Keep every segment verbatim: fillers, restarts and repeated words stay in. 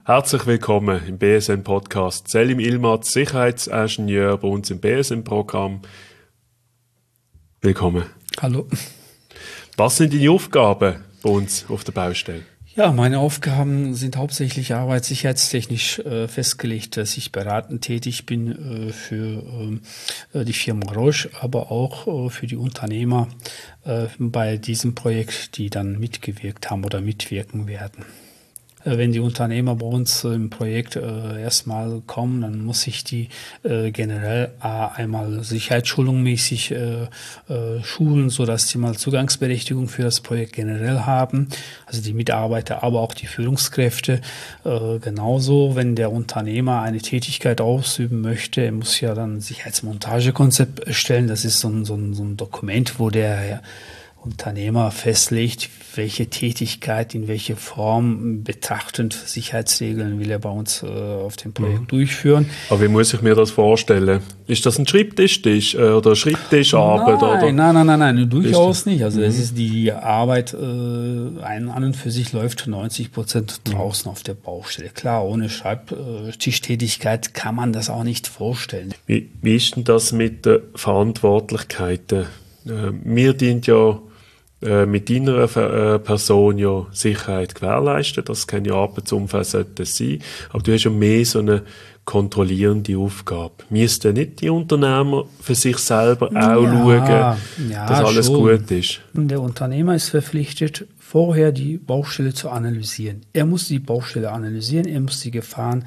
Herzlich willkommen im B S M-Podcast. Selim Ilmaz, Sicherheitsingenieur bei uns im B S M-Programm. Willkommen. Hallo. Was sind deine Aufgaben bei uns auf der Baustelle? Ja, meine Aufgaben sind hauptsächlich arbeitssicherheitstechnisch äh, festgelegt, dass ich beratend tätig bin äh, für äh, die Firma Roche, aber auch äh, für die Unternehmer äh, bei diesem Projekt, die dann mitgewirkt haben oder mitwirken werden. Wenn die Unternehmer bei uns im Projekt äh, erstmal kommen, dann muss ich die äh, generell äh, einmal sicherheitsschulungmäßig äh, äh, schulen, sodass sie mal Zugangsberechtigung für das Projekt generell haben. Also die Mitarbeiter, aber auch die Führungskräfte. Äh, genauso, wenn der Unternehmer eine Tätigkeit ausüben möchte, er muss ja dann ein Sicherheitsmontagekonzept erstellen. Das ist so ein, so ein, so ein Dokument, wo der Unternehmer festlegt, welche Tätigkeit in welche Form betrachtend Sicherheitsregeln will er bei uns äh, auf dem Projekt mhm. durchführen. Aber wie muss ich mir das vorstellen? Ist das ein Schreibtischtisch äh, oder Schreibtischarbeit? Nein, oder? nein, nein, nein, nein, durchaus nicht. Also mhm. es ist die Arbeit äh, ein, an und für sich läuft neunzig Prozent draußen mhm. auf der Baustelle. Klar, ohne Schreibtischtätigkeit kann man das auch nicht vorstellen. Wie, wie ist denn das mit den Verantwortlichkeiten? Äh, mir dient ja mit deiner äh, Person ja Sicherheit gewährleisten, das kein Arbeitsumfeld sollte sein, aber du hast ja mehr so eine kontrollierende Aufgabe. Müssten nicht die Unternehmer für sich selber auch ja, schauen, ja, dass alles schon. Gut ist? Der Unternehmer ist verpflichtet, vorher die Baustelle zu analysieren. Er muss die Baustelle analysieren, er muss die Gefahren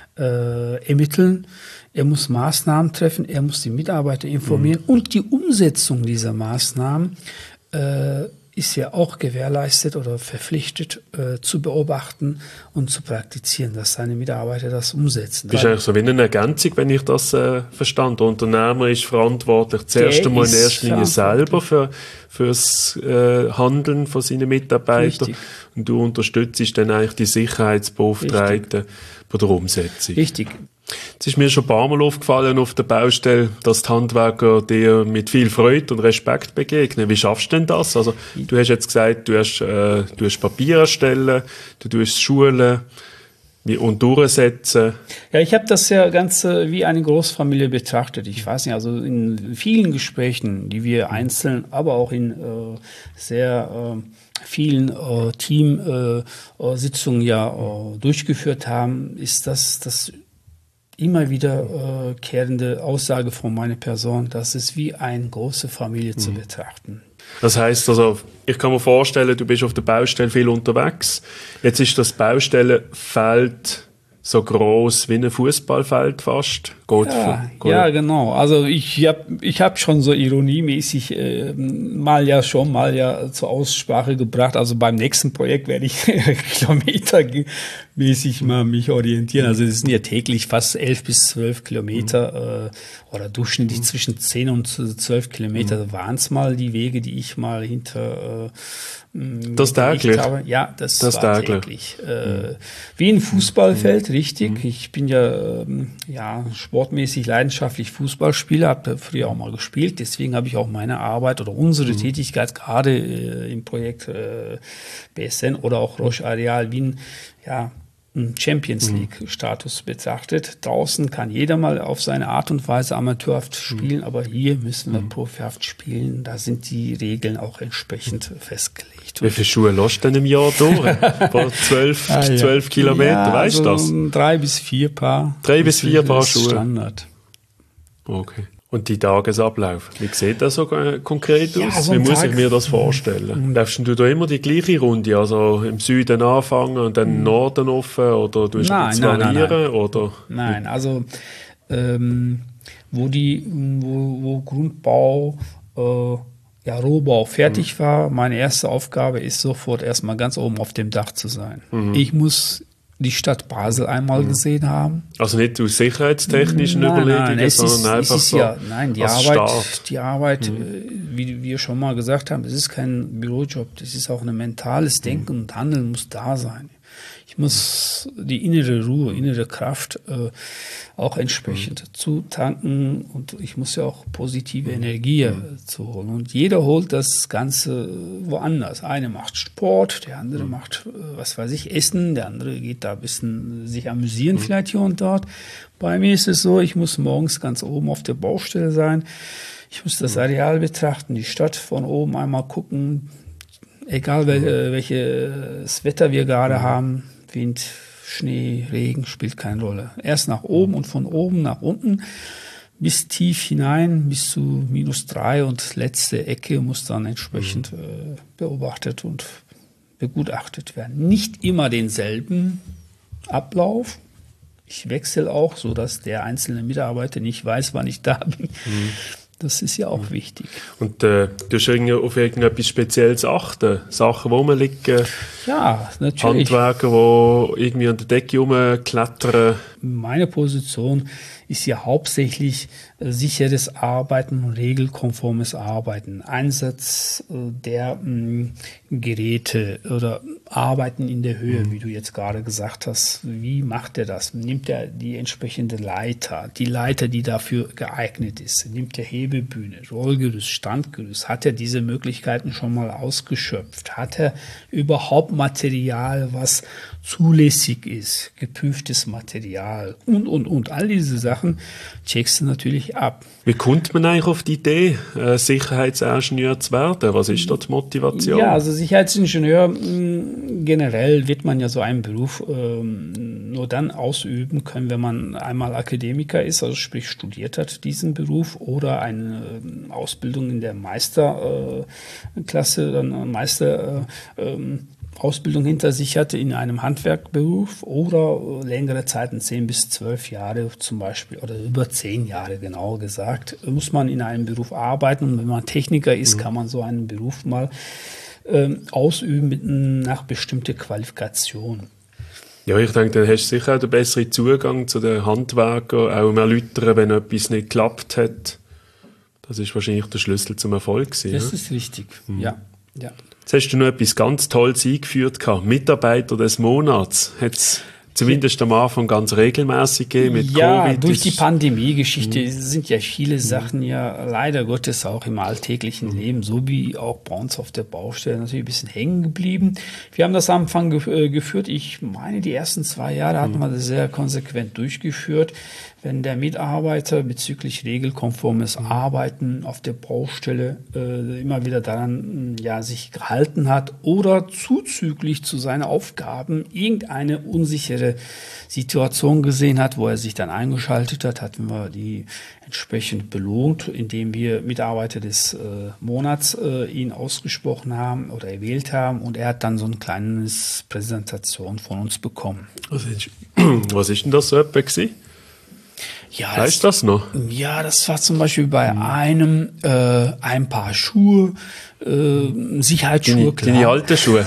äh, ermitteln, er muss Maßnahmen treffen, er muss die Mitarbeiter informieren mhm. und die Umsetzung dieser Maßnahmen Äh, ist ja auch gewährleistet oder verpflichtet äh, zu beobachten und zu praktizieren, dass seine Mitarbeiter das umsetzen. Das ist eigentlich so wie eine Ergänzung, wenn ich das äh, verstand. Der Unternehmer ist verantwortlich zuerst einmal in erster Linie selber für, für das äh, Handeln von seinen Mitarbeitern. Richtig. Und du unterstützt dann eigentlich die Sicherheitsbeauftragten bei der Umsetzung. Richtig. Es ist mir schon ein paar Mal aufgefallen auf der Baustelle, dass die Handwerker dir mit viel Freude und Respekt begegnen. Wie schaffst du denn das? Also, du hast jetzt gesagt, du hast, äh, du hast Papier erstellen, du tust Schulen und durchsetzen. Ja, ich habe das ja ganz äh, wie eine Großfamilie betrachtet. Ich weiß nicht, also in vielen Gesprächen, die wir einzeln, aber auch in äh, sehr äh, vielen äh, Teamsitzungen äh, ja äh, durchgeführt haben, ist das das immer wieder äh, kehrende Aussage von meiner Person, dass es wie eine große Familie mhm. zu betrachten. Das heisst also, ich kann mir vorstellen, du bist auf der Baustelle viel unterwegs. Jetzt ist das Baustellenfeld so groß wie ein Fußballfeld fast. Geht ja, für, ja, genau. Also ich habe ich hab schon so ironiemäßig äh, mal ja schon mal ja zur Aussprache gebracht. Also beim nächsten Projekt werde ich kilometermäßig mal mich orientieren. Also es sind ja täglich fast elf bis zwölf Kilometer äh, oder durchschnittlich zwischen zehn und zwölf Kilometer mhm. waren es mal die Wege, die ich mal hinter äh, das täglich? Habe. Ja, das, das war täglich. täglich. Äh, wie ein Fußballfeld, mhm. richtig. Mhm. Ich bin ja, ähm, ja sportmäßig leidenschaftlich Fußballspieler, habe früher auch mal gespielt. Deswegen habe ich auch meine Arbeit oder unsere mhm. Tätigkeit gerade äh, im Projekt äh, B S N oder auch Roche Areal Wien, ja, Champions League-Status betrachtet. Draußen kann jeder mal auf seine Art und Weise amateurhaft spielen, aber hier müssen wir mhm. profihaft spielen. Da sind die Regeln auch entsprechend festgelegt. Wie viele Schuhe lässt du denn im Jahr durch? Vor zwölf, ah, ja. zwölf Kilometer, ja, weißt du also das? Drei bis vier Paar. Drei bis vier Paar Schuhe? Standard. Okay. Und die Tagesablauf, wie sieht das so konkret aus? Ja, so wie muss Tag, ich mir das vorstellen? Mhm. Läufst du da immer die gleiche Runde, also im Süden anfangen und dann im Norden offen, oder du nein, variieren? Nein, nein, nein. Oder? Nein, also ähm, wo die wo, wo Grundbau äh, ja, Rohbau fertig mhm. war, meine erste Aufgabe ist sofort erstmal ganz oben auf dem Dach zu sein. Mhm. Ich muss die Stadt Basel einmal mhm. gesehen haben. Also nicht aus sicherheitstechnischen nein, Überlegungen, nein, sondern ist, einfach ist so ja, nein, die als Arbeit, Start. die Arbeit, mhm. wie wir schon mal gesagt haben, das ist kein Bürojob, das ist auch ein mentales Denken mhm. und Handeln muss da sein. Ich muss die innere Ruhe, innere Kraft äh, auch entsprechend mhm. zu tanken und ich muss ja auch positive mhm. Energie mhm. zu holen. Und jeder holt das Ganze woanders. Eine macht Sport, der andere mhm. macht, was weiß ich, Essen, der andere geht da ein bisschen sich amüsieren mhm. vielleicht hier und dort. Bei mir ist es so, ich muss morgens ganz oben auf der Baustelle sein. Ich muss das Areal betrachten, die Stadt von oben einmal gucken, egal wel, welches Wetter wir gerade mhm. haben, Wind, Schnee, Regen, spielt keine Rolle. Erst nach oben und von oben nach unten bis tief hinein, bis zu minus drei und letzte Ecke muss dann entsprechend mhm. äh, beobachtet und begutachtet werden. Nicht immer denselben Ablauf. Ich wechsle auch, so dass der einzelne Mitarbeiter nicht weiß, wann ich da bin. Mhm. Das ist ja auch wichtig. Und äh, du hast irgendwie auf irgendetwas Spezielles achten? Sachen, wo man liegen? Ja, natürlich. Handwerker, die irgendwie an der Decke rumklettern? Meine Position ist ja hauptsächlich äh, sicheres Arbeiten und regelkonformes Arbeiten. Einsatz äh, der mh, Geräte oder Arbeiten in der Höhe, mhm. wie du jetzt gerade gesagt hast. Wie macht er das? Nimmt er die entsprechende Leiter, die Leiter, die dafür geeignet ist? Nimmt er Hebebühne, Rollgerüst, Standgerüst? Hat er diese Möglichkeiten schon mal ausgeschöpft? Hat er überhaupt Material, was zulässig ist, geprüftes Material und, und, und. All diese Sachen checkst du natürlich ab. Wie kommt man eigentlich auf die Idee, äh, Sicherheitsingenieur zu werden? Was ist da die Motivation? Ja, also Sicherheitsingenieur, mh, generell wird man ja so einen Beruf ähm, nur dann ausüben können, wenn man einmal Akademiker ist, also sprich studiert hat diesen Beruf oder eine äh, Ausbildung in der Meisterklasse, äh, dann Meister äh, ähm, Ausbildung hinter sich hatte in einem Handwerkberuf oder längere Zeiten, zehn bis zwölf Jahre zum Beispiel oder über zehn Jahre genauer gesagt, muss man in einem Beruf arbeiten. Und wenn man Techniker ist, mhm. kann man so einen Beruf mal ähm, ausüben mit nach bestimmter Qualifikation. Ja, ich denke, dann hast du sicher auch den besseren Zugang zu den Handwerkern, auch um erläutern, wenn etwas nicht geklappt hat. Das ist wahrscheinlich der Schlüssel zum Erfolg gewesen. Das ja? ist richtig, mhm. ja. ja. Jetzt hast du noch etwas ganz Tolles eingeführt gehabt. Mitarbeiter des Monats. Hat es zumindest am Anfang ganz regelmäßig gegeben mit ja, Covid. Ja, durch die Pandemie-Geschichte mhm. sind ja viele mhm. Sachen ja leider Gottes auch im alltäglichen mhm. Leben, so wie auch bei uns auf der Baustelle, natürlich ein bisschen hängen geblieben. Wir haben das am Anfang ge- äh, geführt. Ich meine, die ersten zwei Jahre hatten wir das sehr konsequent durchgeführt. Wenn der Mitarbeiter bezüglich regelkonformes Arbeiten auf der Baustelle äh, immer wieder daran ja, sich gehalten hat oder zuzüglich zu seinen Aufgaben irgendeine unsichere Situation gesehen hat, wo er sich dann eingeschaltet hat, hatten wir die entsprechend belohnt, indem wir Mitarbeiter des äh, Monats äh, ihn ausgesprochen haben oder erwählt haben und er hat dann so eine kleine Präsentation von uns bekommen. Was ist, was ist denn das so etwa gewesen? Ja, weißt du das noch? Ja, das war zum Beispiel bei mhm. einem äh, ein Paar Schuhe, äh, Sicherheitsschuhe. Die, die alte Schuhe.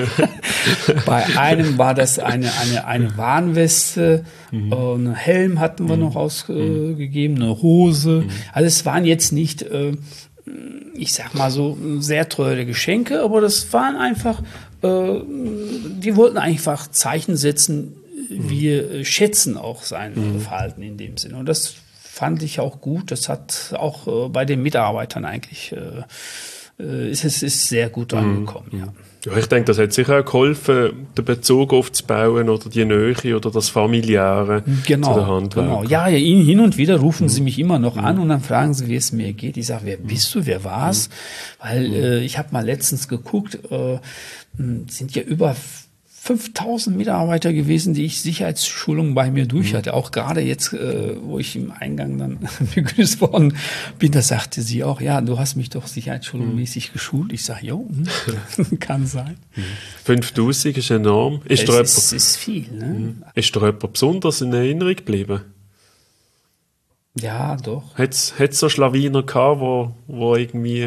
Bei einem war das eine eine eine Warnweste, mhm. äh, einen Helm hatten wir mhm. noch ausgegeben, äh, eine Hose. Mhm. Also es waren jetzt nicht, äh, ich sag mal so, sehr teure Geschenke, aber das waren einfach, äh, die wollten einfach Zeichen setzen. Wir schätzen auch sein mhm. Verhalten in dem Sinne. Und das fand ich auch gut. Das hat auch äh, bei den Mitarbeitern eigentlich, äh, ist es ist sehr gut mhm. angekommen. Ja. Ja, ich denke, das hat sicher auch geholfen, den Bezug aufzubauen oder die Nähe oder das Familiäre genau, zu den Handwerkern. Genau. Ja, hin und wieder rufen mhm. sie mich immer noch mhm. an und dann fragen sie, wie es mir geht. Ich sage, wer bist du, wer war's? Mhm. Weil mhm. äh, ich habe mal letztens geguckt, äh, sind ja über fünftausend Mitarbeiter gewesen, die ich Sicherheitsschulungen bei mir durch hatte. Auch gerade jetzt, äh, wo ich im Eingang dann begrüßt worden bin, da sagte sie auch, ja, du hast mich doch sicherheitsschulungsmäßig geschult. Ich sage, jo, kann sein. fünftausend ist enorm. Ist es da ist, jemand, ist viel. Ne? Ist da jemand besonders in Erinnerung geblieben? Ja, doch. Hat es so Schlawiner gehabt, wo, wo irgendwie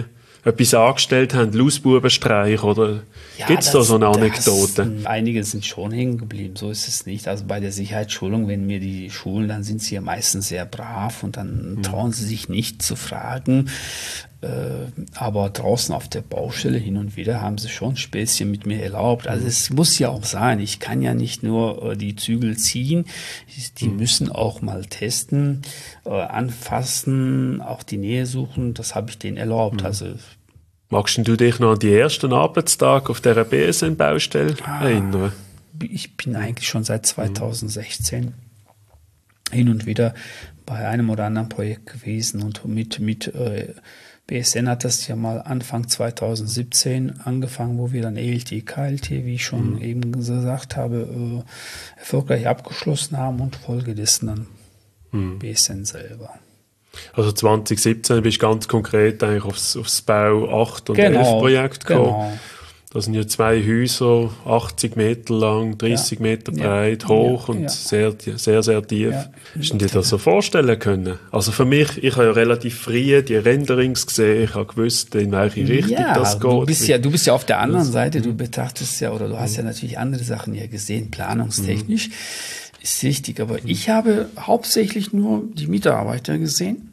etwas angestellt haben, Lausbubenstreich, oder Ja, gibt es da das- so eine Anekdote? Das, einige sind schon hängen geblieben, so ist es nicht. Also bei der Sicherheitsschulung, wenn wir die schulen, dann sind sie ja meistens sehr brav und dann trauen sie sich nicht zu fragen. Äh, aber draußen auf der Baustelle hin und wieder haben sie schon Späßchen mit mir erlaubt. Also es muss ja auch sein, ich kann ja nicht nur äh, die Zügel ziehen, die müssen auch mal testen, äh, anfassen, auch die Nähe suchen, das habe ich denen erlaubt. Also Magst du dich noch an die ersten Arbeitstage auf der B S N-Baustelle Ah. erinnern? ich bin eigentlich schon seit zweitausendsechzehn hin und wieder bei einem oder anderen Projekt gewesen und mit, mit äh, B S N hat das ja mal Anfang zweitausendsiebzehn angefangen, wo wir dann E L T, K L T, wie ich schon eben gesagt habe, äh, erfolgreich abgeschlossen haben und folgedessen dann B S N selber. Also zwanzig siebzehn bist du ganz konkret eigentlich aufs, aufs Bau acht und Genau, elf Projekt gekommen. genau. Das sind ja zwei Häuser, achtzig Meter lang, dreißig Ja. Meter Ja. breit, hoch Ja. und Ja. sehr, sehr, sehr tief. Ja. Hast du dir das so vorstellen können? Also für mich, ich habe ja relativ früh die Renderings gesehen, ich habe gewusst, in welche Richtung Ja, das geht. du bist ja, du bist ja auf der anderen Seite, du betrachtest ja, oder du hast ja natürlich andere Sachen ja gesehen, planungstechnisch, ist richtig, aber ich habe hauptsächlich nur die Mitarbeiter gesehen.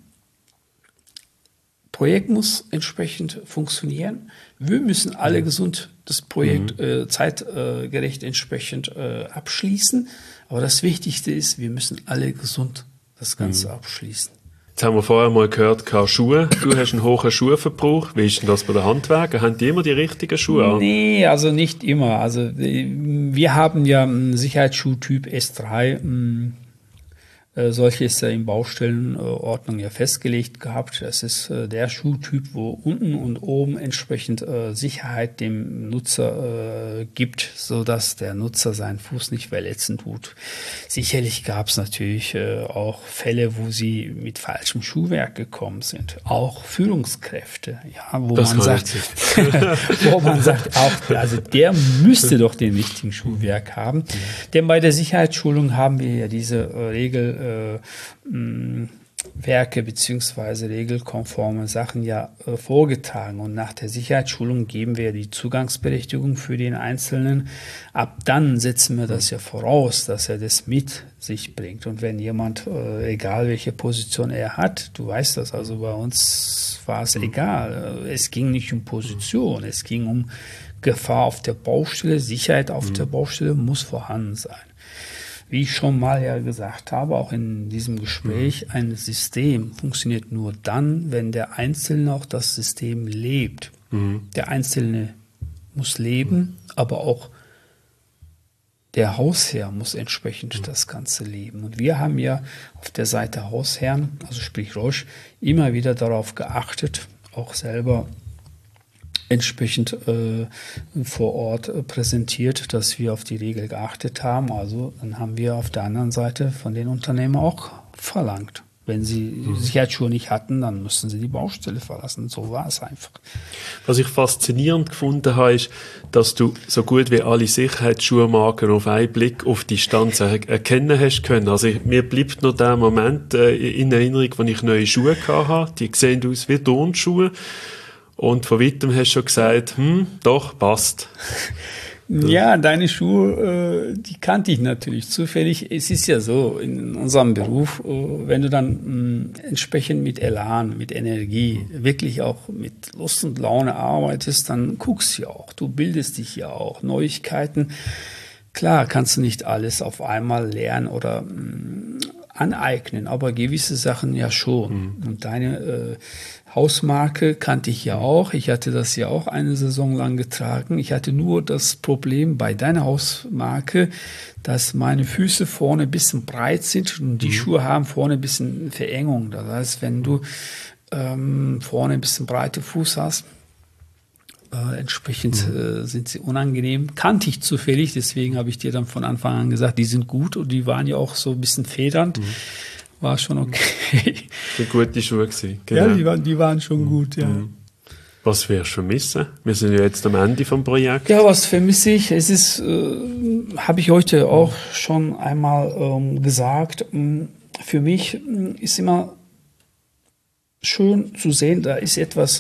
Projekt muss entsprechend funktionieren. Wir müssen alle gesund das Projekt äh, zeitgerecht entsprechend äh, abschließen. Aber das Wichtigste ist, wir müssen alle gesund das Ganze abschließen. Jetzt haben wir vorher mal gehört, keine Schuhe. Du hast einen hohen Schuhverbrauch. Wie ist denn das bei den Handwerkern? Haben die immer die richtigen Schuhe an? Nee, also nicht immer. Also äh, wir haben ja einen Sicherheitsschuhtyp S drei. mh, Äh, solche ist ja in Baustellenordnung ja festgelegt gehabt. Das ist äh, der Schuhtyp, wo unten und oben entsprechend äh, Sicherheit dem Nutzer äh, gibt, so dass der Nutzer seinen Fuß nicht verletzen tut. Sicherlich gab es natürlich äh, auch Fälle, wo sie mit falschem Schuhwerk gekommen sind. Auch Führungskräfte, ja, wo Das man kann sagt, wo man sagt, auch, also der müsste doch den richtigen Schuhwerk haben. Denn bei der Sicherheitsschulung haben wir ja diese äh, Regel, äh, mh, Werke beziehungsweise regelkonforme Sachen ja äh, vorgetragen. Und nach der Sicherheitsschulung geben wir die Zugangsberechtigung für den Einzelnen. Ab dann setzen wir das ja voraus, dass er das mit sich bringt. Und wenn jemand, äh, egal welche Position er hat, du weißt das, also bei uns war es egal. Es ging nicht um Position, es ging um Gefahr auf der Baustelle, Sicherheit auf der Baustelle muss vorhanden sein. Wie ich schon mal ja gesagt habe, auch in diesem Gespräch, ein System funktioniert nur dann, wenn der Einzelne auch das System lebt. Mhm. Der Einzelne muss leben, aber auch der Hausherr muss entsprechend das Ganze leben. Und wir haben ja auf der Seite Hausherren, also sprich Roche, immer wieder darauf geachtet, auch selber entsprechend äh, vor Ort äh, präsentiert, dass wir auf die Regel geachtet haben. Also dann haben wir auf der anderen Seite von den Unternehmen auch verlangt. Wenn sie mhm. Sicherheitsschuhe nicht hatten, dann mussten sie die Baustelle verlassen. So war es einfach. Was ich faszinierend gefunden habe, ist, dass du so gut wie alle Sicherheitsschuhmarken auf einen Blick auf Distanz er erkennen hast können. Also ich, mir bleibt noch der Moment äh, in Erinnerung, wo ich neue Schuhe hatte. Die sehen aus wie Turnschuhe. Und von weitem hast du schon gesagt, hm, doch, passt. Ja, deine Schuhe, äh, die kannte ich natürlich zufällig. Es ist ja so, in unserem Beruf, äh, wenn du dann mh, entsprechend mit Elan, mit Energie, wirklich auch mit Lust und Laune arbeitest, dann guckst du ja auch, du bildest dich ja auch. Neuigkeiten, klar, kannst du nicht alles auf einmal lernen oder mh, aneignen, aber gewisse Sachen ja schon. Mhm. Und deine äh, Hausmarke kannte ich ja auch. Ich hatte das ja auch eine Saison lang getragen. Ich hatte nur das Problem bei deiner Hausmarke, dass meine Füße vorne ein bisschen breit sind und die mhm. Schuhe haben vorne ein bisschen Verengung. Das heißt, wenn du ähm, vorne ein bisschen breite Fuß hast, Äh, entsprechend mhm. äh, sind sie unangenehm. Kannte ich zufällig, deswegen habe ich dir dann von Anfang an gesagt, die sind gut und die waren ja auch so ein bisschen federnd. Mhm. War schon okay. Sind gute Schuhe gewesen. Genau. Ja, die waren, die waren schon mhm. gut, ja. Mhm. Was wirst du vermissen? Wir sind ja jetzt am Ende vom Projekt. Ja, was vermisse ich? Es ist, äh, habe ich heute auch schon einmal ähm, gesagt, ähm, für mich ähm, ist immer schön zu sehen, da ist etwas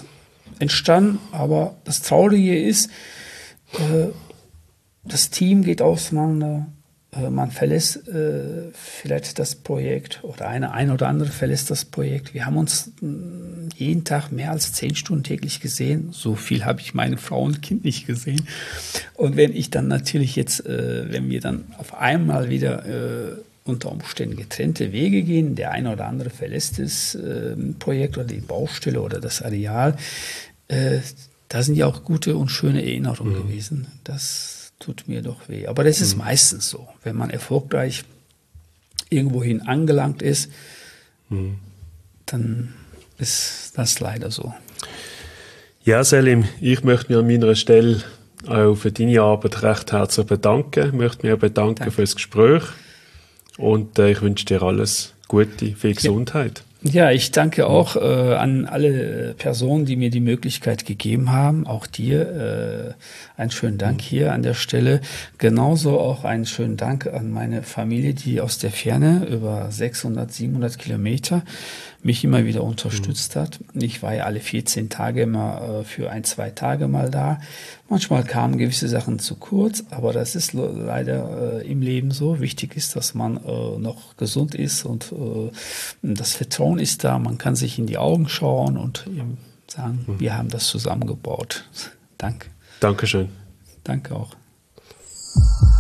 entstanden. Aber das Traurige ist, äh, das Team geht auseinander. Man verlässt äh, vielleicht das Projekt oder eine, ein oder andere verlässt das Projekt. Wir haben uns mh, jeden Tag mehr als zehn Stunden täglich gesehen. So viel habe ich meine Frau und Kind nicht gesehen. Und wenn ich dann natürlich jetzt, äh, wenn wir dann auf einmal wieder äh, unter Umständen getrennte Wege gehen, der eine oder andere verlässt das äh, Projekt oder die Baustelle oder das Areal, äh, da sind ja auch gute und schöne Erinnerungen mhm. gewesen. Das tut mir doch weh. Aber das ist mhm. meistens so. Wenn man erfolgreich irgendwohin angelangt ist, mhm. dann ist das leider so. Ja, Selim, ich möchte mich an meiner Stelle auch für deine Arbeit recht herzlich bedanken. Ich möchte mich auch bedanken Danke. für das Gespräch und äh, ich wünsche dir alles Gute, viel Gesundheit. Ja. Ja, ich danke auch äh, an alle Personen, die mir die Möglichkeit gegeben haben. Auch dir äh, einen schönen Dank mhm. hier an der Stelle. Genauso auch einen schönen Dank an meine Familie, die aus der Ferne über sechshundert, siebenhundert Kilometer mich immer wieder unterstützt mhm. hat. Ich war ja alle vierzehn Tage immer äh, für ein, zwei Tage mal da. Manchmal kamen gewisse Sachen zu kurz, aber das ist leider äh, im Leben so. Wichtig ist, dass man äh, noch gesund ist und äh, das Vertrauen ist da. Man kann sich in die Augen schauen und eben sagen, mhm. wir haben das zusammengebaut. Danke. Dankeschön. Danke auch.